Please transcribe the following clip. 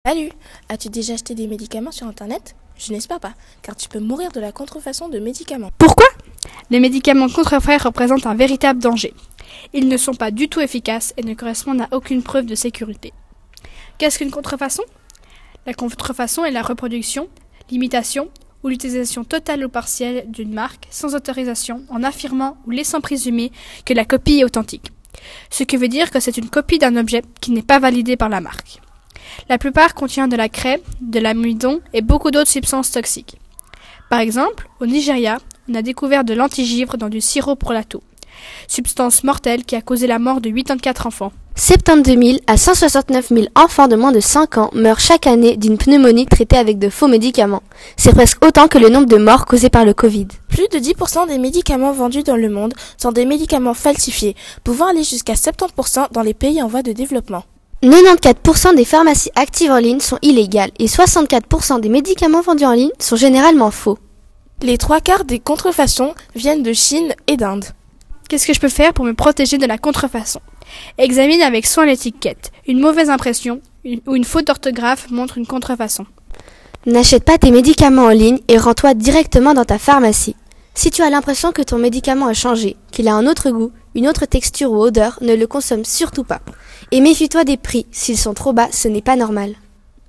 Salut! As-tu déjà acheté des médicaments sur Internet? Je n'espère pas, car tu peux mourir de la contrefaçon de médicaments. Pourquoi? Les médicaments contrefaits représentent un véritable danger. Ils ne sont pas du tout efficaces et ne correspondent à aucune preuve de sécurité. Qu'est-ce qu'une contrefaçon? La contrefaçon est la reproduction, l'imitation ou l'utilisation totale ou partielle d'une marque sans autorisation en affirmant ou laissant présumer que la copie est authentique. Ce qui veut dire que c'est une copie d'un objet qui n'est pas validé par la marque. La plupart contient de la craie, de l'amidon et beaucoup d'autres substances toxiques. Par exemple, au Nigeria, on a découvert de l'antigivre dans du sirop pour la toux, substance mortelle qui a causé la mort de 84 enfants. 72 000 à 169 000 enfants de moins de 5 ans meurent chaque année d'une pneumonie traitée avec de faux médicaments. C'est presque autant que le nombre de morts causés par le Covid. Plus de 10% des médicaments vendus dans le monde sont des médicaments falsifiés, pouvant aller jusqu'à 70% dans les pays en voie de développement. 94% des pharmacies actives en ligne sont illégales et 64% des médicaments vendus en ligne sont généralement faux. Les 3/4 des contrefaçons viennent de Chine et d'Inde. Qu'est-ce que je peux faire pour me protéger de la contrefaçon? Examine avec soin l'étiquette. Une mauvaise impression ou une faute d'orthographe montre une contrefaçon. N'achète pas tes médicaments en ligne et rends-toi directement dans ta pharmacie. Si tu as l'impression que ton médicament a changé, qu'il a un autre goût, une autre texture ou odeur, ne le consomme surtout pas. Et méfie-toi des prix, s'ils sont trop bas, ce n'est pas normal.